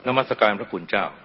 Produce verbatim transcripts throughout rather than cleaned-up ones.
นมัสการพระคุณเจ้า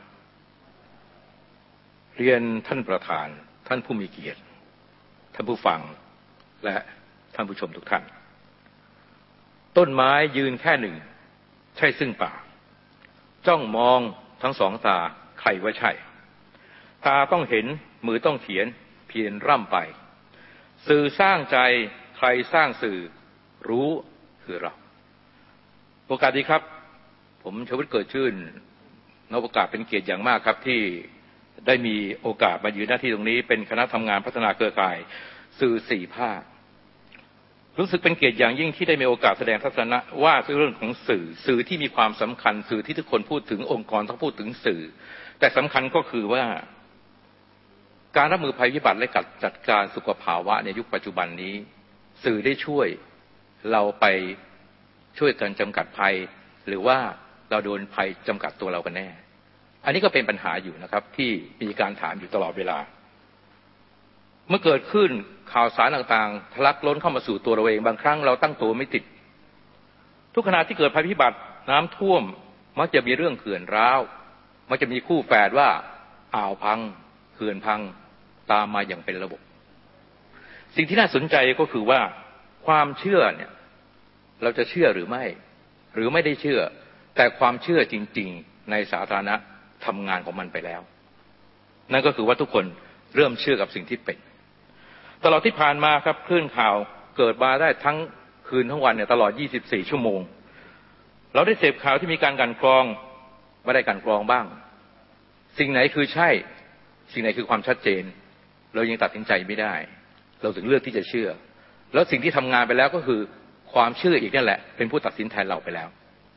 เรียนท่านประธานท่านผู้มีเกียรติท่านผู้ฟังและท่านผู้ชมทุกท่านต้นไม้ยืนแค่หนึ่งใช่ซึ่งป่าจ้องมองทั้งสองตาใครว่าใช่ตาต้องเห็นมือต้องเขียนเพียรร่ำไปสื่อสร้างใจใครสร้างสื่อรู้คือเราโอกาสดีครับผมชวิตเกิดชื่นนับโอกาสเป็นเกียรติอย่างมากครับที่ได้มีโอกาสมายืนหน้าที่ตรงนี้เป็นคณะทำงานพัฒนาเครือข่ายสื่อสี่ภาครู้สึกเป็นเกียรติอย่างยิ่งที่ได้มีโอกาสแสดงทัศนะว่าเรื่องของสื่อสื่อที่มีความสำคัญสื่อที่ทุกคนพูดถึงองค์กรต้องพูดถึงสื่อแต่สำคัญก็คือว่าการรับมือภัยพิบัติและจัดการสุขภาวะในยุคปัจจุบันนี้สื่อได้ช่วยเราไปช่วยกันจำกัดภัยหรือว่าเราโดนภัยจำกัดตัวเรากันแน่อันนี้ก็เป็นปัญหาอยู่นะครับที่มีการถามอยู่ตลอดเวลาเมื่อเกิดขึ้นข่าวสารต่างๆทะลักล้นเข้ามาสู่ตัวเราเองบางครั้งเราตั้งตัวไม่ติดทุกขณะที่เกิดภัยพิบัติน้ำท่วมมักจะมีเรื่องเขื่อนร้าวมักจะมีคู่แฝดว่าอ่าวพังเขื่อนพังตามมาอย่างเป็นระบบสิ่งที่น่าสนใจก็คือว่าความเชื่อเนี่ยเราจะเชื่อหรือไม่หรือไม่ได้เชื่อแต่ความเชื่อจริงๆในสาธารณะทำงานของมันไปแล้วนั่นก็คือว่าทุกคนเริ่มเชื่อกับสิ่งที่เป็นตลอดที่ผ่านมาครับคลื่นข่าวเกิดมาได้ทั้งคืนทั้งวันเนี่ยตลอดยี่สิบสี่ชั่วโมงเราได้เสพข่าวที่มีการกลั่นกรองไม่ได้กลั่นกรองบ้างสิ่งไหนคือใช่สิ่งไหนคือความชัดเจนเรายังตัดสินใจไม่ได้เราถึงเลือกที่จะเชื่อแล้วสิ่งที่ทำงานไปแล้วก็คือความเชื่ออีกนั่นแหละเป็นผู้ตัดสินแทนเราไปแล้ว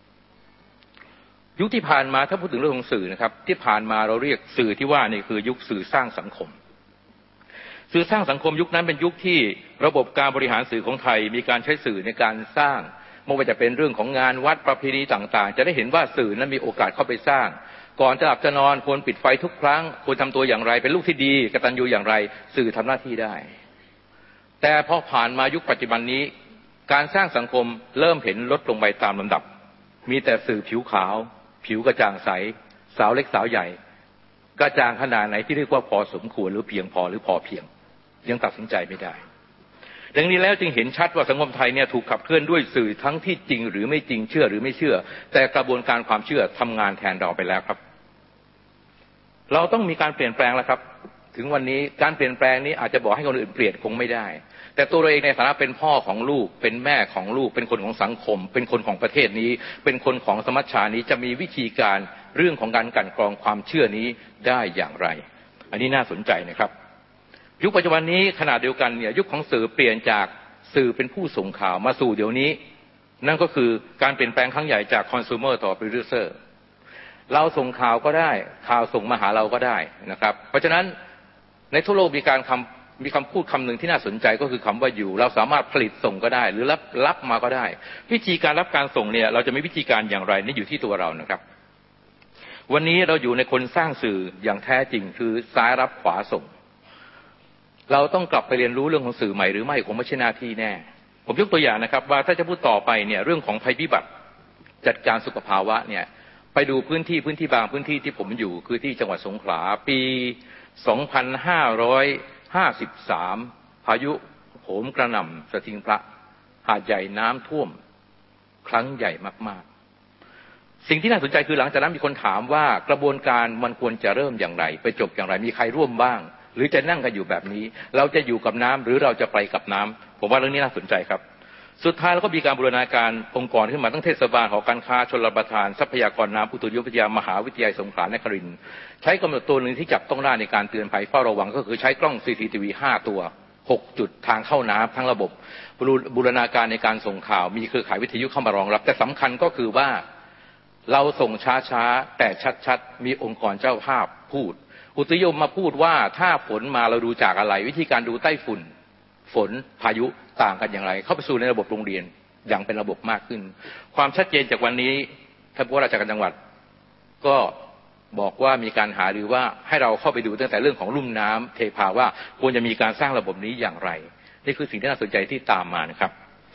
ยุคที่ผ่านมาถ้าพูดถึงเรื่องของสื่อนะครับที่ผ่านมาเราเรียกสื่อที่ว่านี่คือยุคสื่อสร้างสังคมสื่อสร้างสังคมยุคนั้นเป็นยุคที่ระบบการบริหารสื่อของไทยมีการใช้สื่อในการสร้างไม่ว่าจะเป็นเรื่องของงานวัดประเพณีต่างๆจะได้เห็นว่าสื่อนั้นมีโอกาสเข้าไปสร้างก่อนจะหลับจะนอนควรปิดไฟทุกครั้งควรทำตัวอย่างไรเป็นลูกที่ดีกตัญญูอย่างไรสื่อทำหน้าที่ได้แต่พอผ่านมายุคปัจจุบันนี้การสร้างสังคมเริ่มเห็นลดลงไปตามลำดับมีแต่สื่อผิวขาวผิวกระจ่างใสสาวเล็กสาวใหญ่กระจ่างขนาดไหนที่เรียกว่าพอสมควรหรือเพียงพอหรือพอเพียงยังตัดสินใจไม่ได้ดังนี้แล้วจึงเห็นชัดว่าสังคมไทยเนี่ยถูกขับเคลื่อนด้วยสื่อทั้งที่จริงหรือไม่จริงเชื่อหรือไม่เชื่อแต่กระบวนการความเชื่อทำงานแทนเราไปแล้วครับเราต้องมีการเปลี่ยนแปลงแล้วครับถึงวันนี้การเปลี่ยนแปลงนี้อาจจะบอกให้คนอื่นเปลี่ยนคงไม่ได้แต่ตัวเราเองในฐานะเป็นพ่อของลูกเป็นแม่ของลูกเป็นคนของสังคมเป็นคนของประเทศนี้เป็นคนของสมัชชานี้จะมีวิธีการเรื่องของการกลั่นกรองความเชื่อนี้ได้อย่างไรอันนี้น่าสนใจนะครับยุคปัจจุบันนี้ขณะเดียวกันเนี่ยยุคของสื่อเปลี่ยนจากสื่อเป็นผู้ส่งข่าวมาสู่เดี๋ยวนี้นั่นก็คือการเปลี่ยนแปลงครั้งใหญ่จากคอน sumer ต่อ producer เราส่งข่าวก็ได้ข่าวส่งมาหาเราก็ได้นะครับเพราะฉะนั้นในทั่วโลกมีการคำมีคำพูดคำหนึ่งที่น่าสนใจก็คือคำว่าอยู่เราสามารถผลิตส่งก็ได้หรือรับรับมาก็ได้วิธีการรับการส่งเนี่ยเราจะมีวิธีการอย่างไรนี่อยู่ที่ตัวเรานะครับวันนี้เราอยู่ในคนสร้างสื่ออย่างแท้จริงคือซ้ายรับขวาส่งเราต้องกลับไปเรียนรู้เรื่องของสื่อใหม่หรือไม่คงไม่ใช่หน้าที่แน่ผมยกตัวอย่างนะครับว่าถ้าจะพูดต่อไปเนี่ยเรื่องของภัยพิบัติจัดการสุขภาวะเนี่ยไปดูพื้นที่พื้นที่บางพื้นที่ที่ผมอยู่คือที่จังหวัดสงขลาปีสองพันห้าร้อยห้าสิบสามพายุโหมกระหน่ำสถิงพระหาดใหญ่น้ำท่วมครั้งใหญ่มากๆสิ่งที่น่าสนใจคือหลังจากนั้นมีคนถามว่ากระบวนการมันควรจะเริ่มอย่างไรไปจบอย่างไรมีใครร่วมบ้างหรือจะนั่งกันอยู่แบบนี้เราจะอยู่กับน้ำหรือเราจะไปกับน้ำผมว่าเรื่องนี้น่าสนใจครับสุดท้ายเราก็มีการบูรณาการองค์กรขึ้นมาตั้งเทศบาลหอการค้าชลประทานทรัพยากรน้ำอุตุนิยมวิทยามหาวิทยาลัยสงขลานครินทร์ใช้กำหนดตัวหนึ่งที่จับต้องได้ในการเตือนภัยเฝ้าระวังก็คือใช้กล้อง ซี ซี ที วี ห้าตัวหกจุดทางเข้าน้ำทั้งระบบบูรณาการในการส่งข่าวมีเครือข่ายวิทยุเข้ามารองรับแต่สำคัญก็คือว่าเราส่งช้าๆแต่ชัดๆมีองค์กรเจ้าภาพพูดอุตุนิยมมาพูดว่าถ้าฝนมาเราดูจากอะไรวิธีการดูใต้ฝุ่นฝนพายุต่างกันอย่างไรเข้าไปสู่ในระบบโรงเรียนอย่างเป็นระบบมากขึ้นความชัดเจนจากวันนี้ท่านผู้ว่าราชการจังหวัดก็บอกว่ามีการหารือว่าให้เราเข้าไปดูตั้งแต่เรื่องของลุ่มน้ำเทพาว่าควรจะมีการสร้างระบบนี้อย่างไรนี่คือสิ่งที่น่าสนใจที่ตามมานะครับ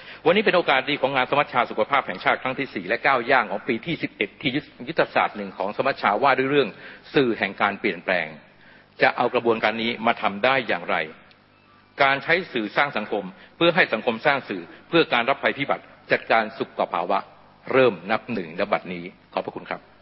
วันนี้เป็นโอกาสดีของงานสมัชชาสุขภาพแห่งชาติครั้งที่สี่และก้าวย่างของปีที่สิบเอ็ดที่ยุทธศาสตร์หนึ่งของสมัชชาว่าด้วยเรื่องสื่อแห่งการเปลี่ยนแปลงจะเอากระบวนการนี้มาทำได้อย่างไรการใช้สื่อสร้างสังคมเพื่อให้สังคมสร้างสื่อเพื่อการรับภัยพิบัติจัดการสุขภาวะเริ่มนับหนึ่งณบัดนี้ขอบพระคุณครับ